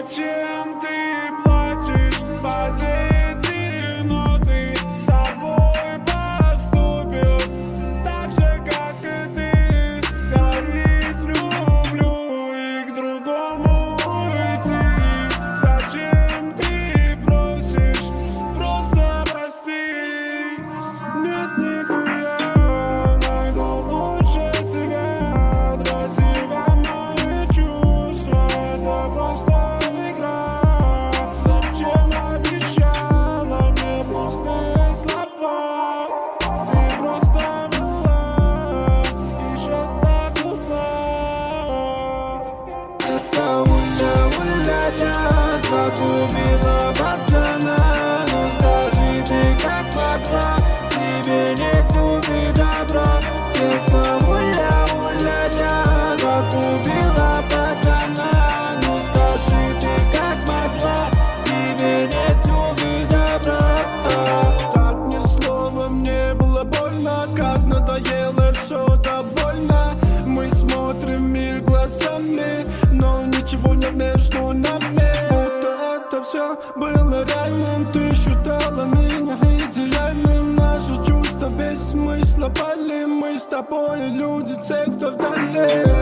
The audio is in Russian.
Зачем ты плачешь под эти ноты? С тобой поступят так же, как и ты. Говорить люблю и к другому уйти. Зачем ты просишь? Просто прости. Нет, нихуя, найду лучше тебя. Трати во мои чувства, это просто игра. Зачем обещала мне пустые слова? Ты просто была еще так глупа. Это уля-уля-ля, загубила пацана. Ну скажи ты, как могла, тебе нет любви добра. Это уля-уля-ля, загубила пацана. Ну скажи ты, как могла, тебе нет любви добра. Так мне словом не было больно, как надоело, все довольно. Мы смотрим в мир глазами, но ничего нет между нами. Будто это все было реальным, ты считала меня идеальным. Наши чувства без смысла пали, мы с тобой люди, те, кто вдали.